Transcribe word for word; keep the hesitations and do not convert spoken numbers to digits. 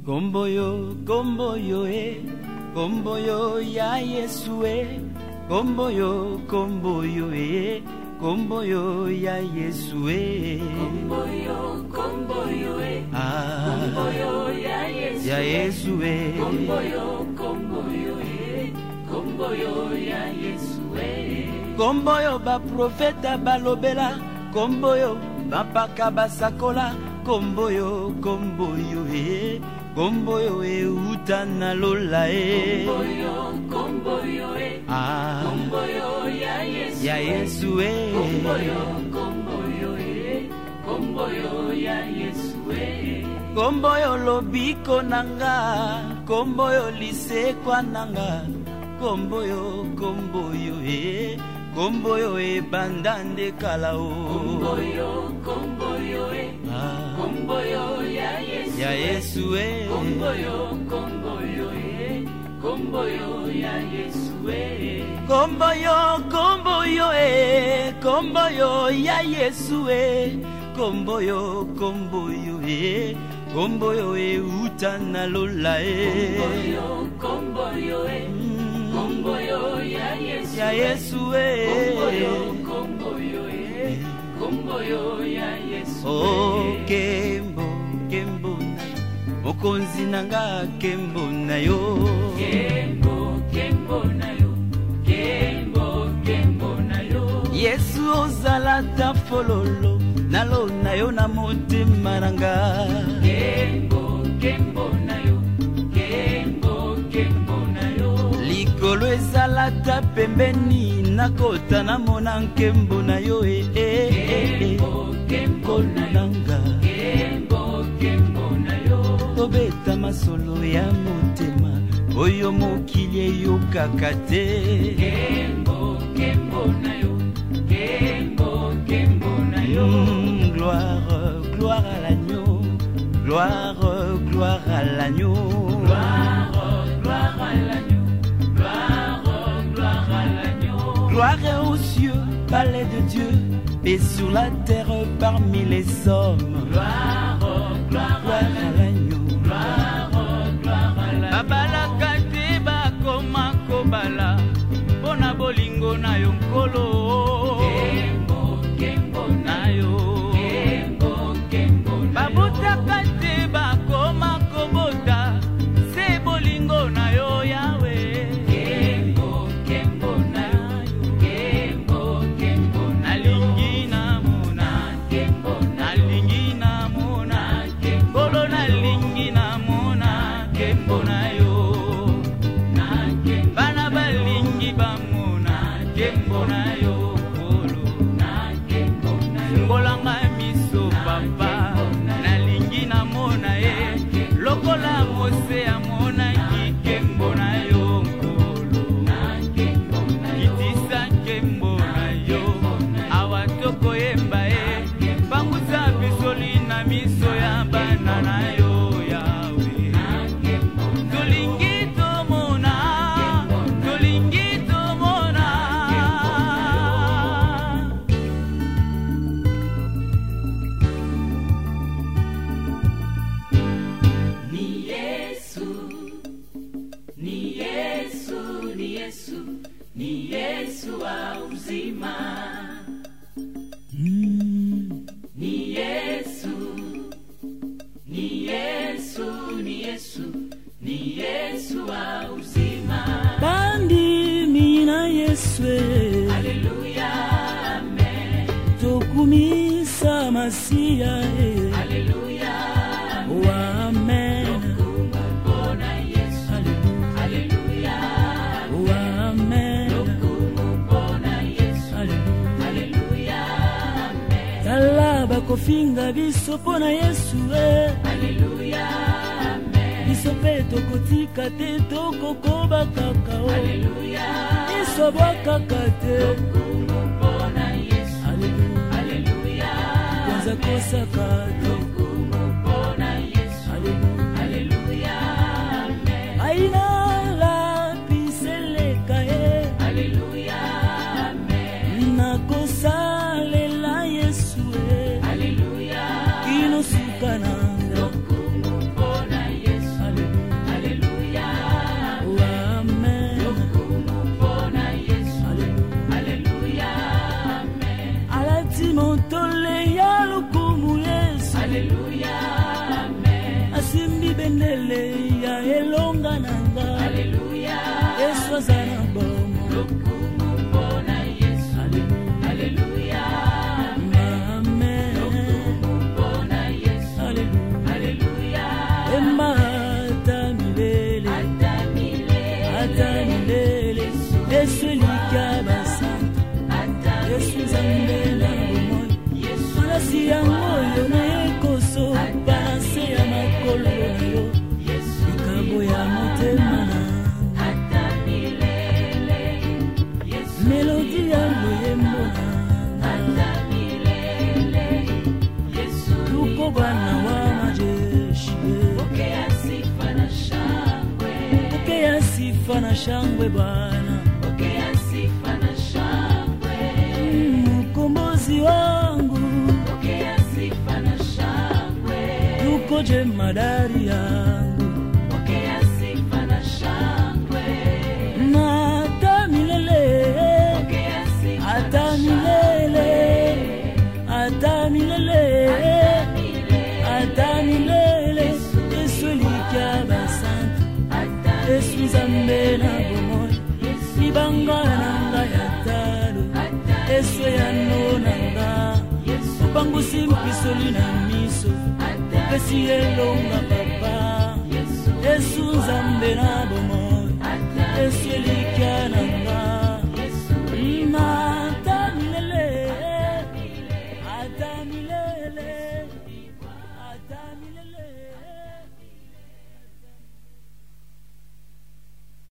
Komboyo, komboyo, eh, komboyo ya Yesu, eh, komboyo, komboyo, eh, komboyo ya Yesu, eh, komboyo, komboyo, eh, ah, komboyo ya Yesu, ya Yesu, eh, komboyo, komboyo, eh, komboyo ya Yesu, eh, komboyo ba profeta balobela, komboyo bapaka basakola, komboyo, komboyo, eh, komboyo e utana lola e komboyo, komboyo, eh, ah, komboyo ya Yesu, ya Yesu e komboyo, komboyo, eh, komboyo ya Yesu, eh, komboyo lobiko nanga, komboyo lisekwa nanga, komboyo, komboyo e komboyo e bandande kalao, komboyo, komboyo, eh, ah, komboyo ya Yesu, ya Yesu e komboyo, komboyo, eh, komboyo ya Yesu, eh, komboyo, komboyo e komboyo ya Yesu e komboyo, komboyo e komboyo e utana lola e komboyo, komboyo, eh, komboyo ya Yesu, ya Yesu e komboyo, komboyo, eh, komboyo ya Yesu, oh eh, kembo kembo na mokonzi nanga kembo na yo kembo, kembo na yo, kembo, kembo na yo, Yesu ozala ta fololo nalo na yo na motema nanga kembo, kembo na yo, kembo, kembo na yo, likolo ezala ta pembeni nakota namona nkembo na yo e e e kembo, kembo na yo, nanga kembo, kembo na yo, tobeta masolo ya motema oyo mokili eyokaka te kembo, kembo na yo, kembo, kembo na yo, Mm, gloire, gloire à l'agneau, gloire, gloire à l'agneau, gloire, gloire à l'agneau, gloire, gloire à l'agneau, gloire aux cieux, palais de Dieu, et sur la terre parmi les hommes, gloire, gloire gloire à à l'agneau, l'agneau. gloire, gloire à l'agneau, Babalaka te bakoma kobala, pona bolingo na yo nkolo, kembo, kembo na na yo. kembo, kembo na yo, Babotaka te bakoma kobota, se bolingo na yo yawe. kembo, kembo na yo, kembo, kembo na yo, Nalingi namona, kembo na yo, nalingi namona, kolo nalingi namona, kembo na yo. na kembo, Bana balingi bamona, kembo na yo kolo. na kembo na yo, Ngolanga miso papa, nalingi namona ye, lokola mose amona kikembo na yo nkolo. na kembo na yo, Kitisa kembo na yo, awatoko yemba ye, pangusa bisoli na miso ya bana na yo yawe. Tolingi tomona, tolingi tomona. ni Yesu, ni Yesu, ni Yesu, ni Yesu wa uzima, ni Yesu, ni Yesu, ni Yesu, ni Yesu wa uzima, Bandi mina Yeswe, haleluya, amen, tokumisa masia e, haleluya, wa amen, kumubona Yesu, haleluya, wa amen, kumubona Yesu, haleluya, amen, tala bakofinga biso pona Yesu e, haleluya, amen, biso pe tokotika te tokokoba kaka o, haleluya, biso bwakaka te, kumubona Yesu, Alleluia, haleluya, kwanza kosaka te, kumubona Yesu, Alleluia. haleluya, amen, Aina la piseleka e, haleluya, amen, nakosalela Yesu e, haleluya, kino suka nanga, kumubona Yesu, mondele ya elonga nanga. Alleluia. Yesu azana bomo. Lokumu mpona Yesu. Alleluia. Amen. Lokumu mpona Yesu. Alleluia. Emma atamilele. Atamilele. Atamilele. Yesu likaba santa. Yesu zambela bomoy. Malasi ya moyo na ekoso. Balase ya makolo na yo. Ikabo ya motema na. Atamilele. Melodi ya moyembo na. Atamilele. Yesu. Tuko bwana wa majeshi. Pokea sifa na shangwe. Pokea sifa na shangwe Bwana. Pokea sifa na shangwe. Mkombozi wangu. Pokea sifa na shangwe. Tuko jemadari yangu. Pokea sifa na shangwe. Na hata milele. Pokea sifa na Hata milele. Hata milele. Hata milele. Yesu likaba santa. Yesu zambela bomoy. Ibanga nanga ya talo. Yesu ya nonanga. Upangu simpisoli na miso. Kesi elonga.